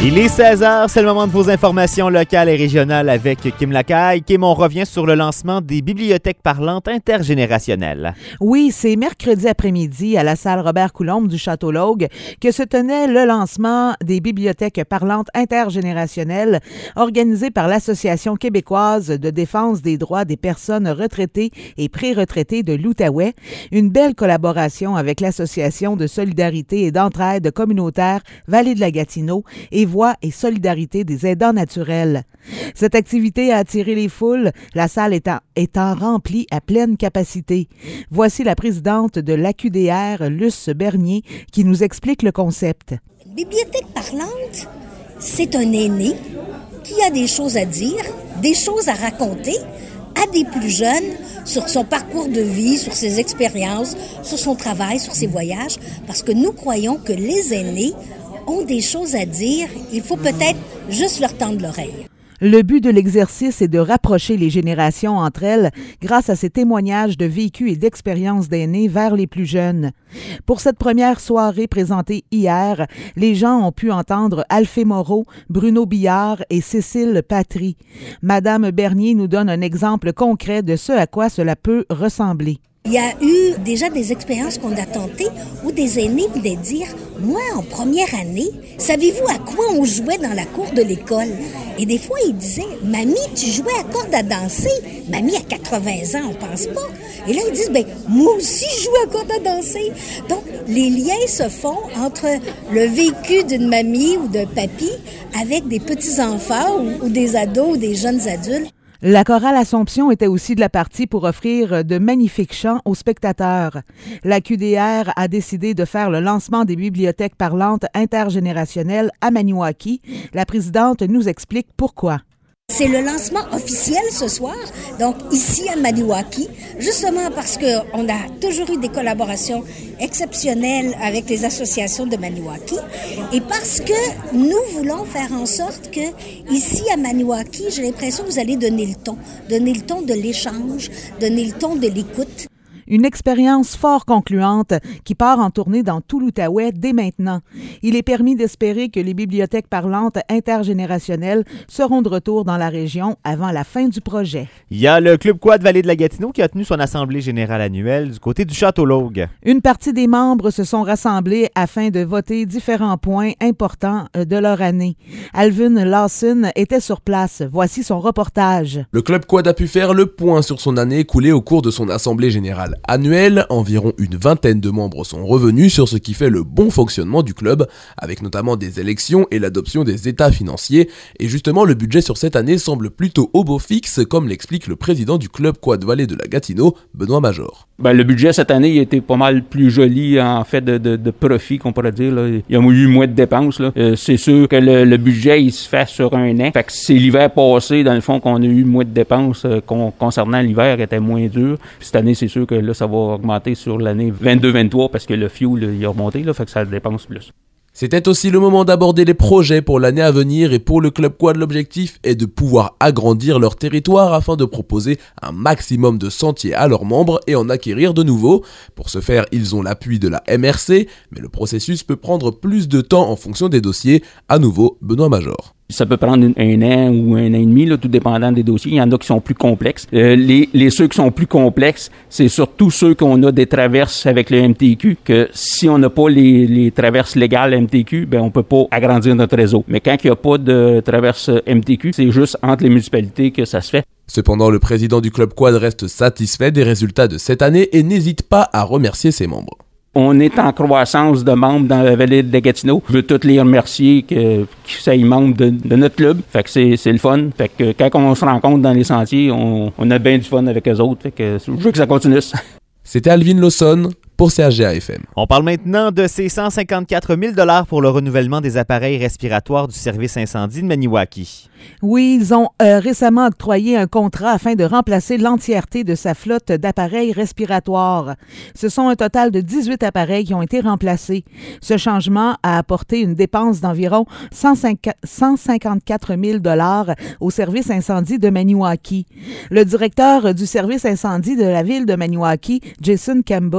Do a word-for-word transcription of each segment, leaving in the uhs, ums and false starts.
Il est seize heures, c'est le moment de vos informations locales et régionales avec Kim Lacaille. Kim, on revient sur le lancement des bibliothèques parlantes intergénérationnelles. Oui, c'est mercredi après-midi à la salle Robert-Coulombe du Château-Laugue que se tenait le lancement des bibliothèques parlantes intergénérationnelles organisées par l'Association québécoise de défense des droits des personnes retraitées et pré-retraitées de l'Outaouais. Une belle collaboration avec l'Association de solidarité et d'entraide communautaire Vallée de la Gatineau et Voix et solidarité des aidants naturels. Cette activité a attiré les foules, la salle étant, étant remplie à pleine capacité. Voici la présidente de l'A Q D R, Luce Bernier, qui nous explique le concept. Une bibliothèque parlante, c'est un aîné qui a des choses à dire, des choses à raconter à des plus jeunes sur son parcours de vie, sur ses expériences, sur son travail, sur ses voyages, parce que nous croyons que les aînés ont des choses à dire, il faut peut-être juste leur tendre l'oreille. Le but de l'exercice est de rapprocher les générations entre elles grâce à ces témoignages de vécus et d'expériences d'aînés vers les plus jeunes. Pour cette première soirée présentée hier, les gens ont pu entendre Alphée Moreau, Bruno Billard et Cécile Patry. Madame Bernier nous donne un exemple concret de ce à quoi cela peut ressembler. Il y a eu déjà des expériences qu'on a tentées où des aînés venaient dire « Moi, en première année, savez-vous à quoi on jouait dans la cour de l'école? » Et des fois, ils disaient « Mamie, tu jouais à corde à danser. » Mamie a quatre-vingts ans, on pense pas. Et là, ils disent « Ben, moi aussi, je joue à corde à danser. » Donc, les liens se font entre le vécu d'une mamie ou d'un papy avec des petits-enfants ou, ou des ados ou des jeunes adultes. La chorale Assomption était aussi de la partie pour offrir de magnifiques chants aux spectateurs. La Q D R a décidé de faire le lancement des bibliothèques parlantes intergénérationnelles à Maniwaki. La présidente nous explique pourquoi. C'est le lancement officiel ce soir, donc ici à Maniwaki, justement parce qu'on a toujours eu des collaborations exceptionnelles avec les associations de Maniwaki et parce que nous voulons faire en sorte que ici à Maniwaki, j'ai l'impression que vous allez donner le ton, donner le ton de l'échange, donner le ton de l'écoute. Une expérience fort concluante qui part en tournée dans tout l'Outaouais dès maintenant. Il est permis d'espérer que les bibliothèques parlantes intergénérationnelles seront de retour dans la région avant la fin du projet. Il y a le Club Quad Vallée de la Gatineau qui a tenu son assemblée générale annuelle du côté du Château-Laugue. Une partie des membres se sont rassemblés afin de voter différents points importants de leur année. Alvin Lawson était sur place. Voici son reportage. Le Club Quad a pu faire le point sur son année écoulée au cours de son assemblée générale annuelle. Environ une vingtaine de membres sont revenus sur ce qui fait le bon fonctionnement du club, avec notamment des élections et l'adoption des états financiers. Et justement, le budget sur cette année semble plutôt au beau fixe, comme l'explique le président du Club Quad Vallée de la Gatineau, Benoît Major. Ben, le budget cette année il était pas mal plus joli en fait de, de, de profit qu'on pourrait dire. Là. Il y a eu moins de dépenses. Là. Euh, c'est sûr que le, le budget il se fait sur un an. Fait que c'est l'hiver passé dans le fond qu'on a eu moins de dépenses euh, con, concernant l'hiver qui était moins dur. Puis cette année c'est sûr que là ça va augmenter sur l'année vingt-deux vingt-trois parce que le fuel il a remonté. Là, fait que ça dépense plus. C'était aussi le moment d'aborder les projets pour l'année à venir et pour le Club Quad, l'objectif est de pouvoir agrandir leur territoire afin de proposer un maximum de sentiers à leurs membres et en acquérir de nouveaux. Pour ce faire, ils ont l'appui de la M R C, mais le processus peut prendre plus de temps en fonction des dossiers. À nouveau, Benoît Major. Ça peut prendre un an ou un an et demi, là, tout dépendant des dossiers. Il y en a qui sont plus complexes. Euh, les, les ceux qui sont plus complexes, c'est surtout ceux qu'on a des traverses avec le M T Q, que si on n'a pas les, les traverses légales M T Q, ben on peut pas agrandir notre réseau. Mais quand il n'y a pas de traverse M T Q, c'est juste entre les municipalités que ça se fait. Cependant, le président du Club Quad reste satisfait des résultats de cette année et n'hésite pas à remercier ses membres. On est en croissance de membres dans la Vallée de la Gatineau. Je veux tous les remercier que, qu'ils soient membres de, de notre club. Fait que c'est, c'est le fun. Fait que quand on se rencontre dans les sentiers, on, on a bien du fun avec eux autres. Fait que je veux que ça continue. C'était Alvin Lawson pour C H G A F M. On parle maintenant de ces cent cinquante-quatre mille dollars pour le renouvellement des appareils respiratoires du service incendie de Maniwaki. Oui, ils ont euh, récemment octroyé un contrat afin de remplacer l'entièreté de sa flotte d'appareils respiratoires. Ce sont un total de dix-huit appareils qui ont été remplacés. Ce changement a apporté une dépense d'environ cent cinquante-quatre mille dollars au service incendie de Maniwaki. Le directeur du service incendie de la ville de Maniwaki, Jason Campbell,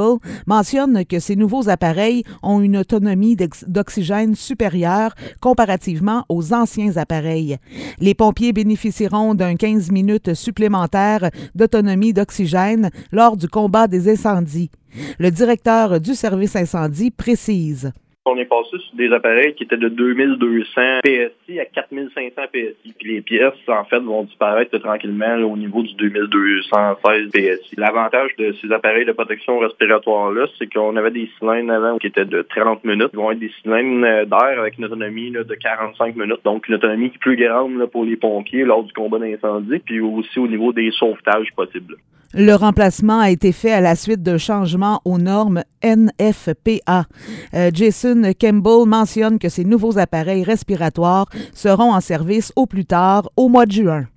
mentionne que ces nouveaux appareils ont une autonomie d'oxygène supérieure comparativement aux anciens appareils. Les pompiers bénéficieront d'un quinze minutes supplémentaires d'autonomie d'oxygène lors du combat des incendies. Le directeur du service incendie précise. On est passé sur des appareils qui étaient de deux mille deux cents P S I à quatre mille cinq cents P S I. Puis les pièces, en fait, vont disparaître tranquillement là, au niveau du deux mille deux cent seize P S I. L'avantage de ces appareils de protection respiratoire-là, c'est qu'on avait des cylindres avant qui étaient de trente minutes. Ils vont être des cylindres d'air avec une autonomie là, de quarante-cinq minutes. Donc, une autonomie plus grande là, pour les pompiers lors du combat d'incendie, puis aussi au niveau des sauvetages possibles. Le remplacement a été fait à la suite de changements aux normes N F P A. Euh, Jason Campbell mentionne que ces nouveaux appareils respiratoires seront en service au plus tard au mois de juin.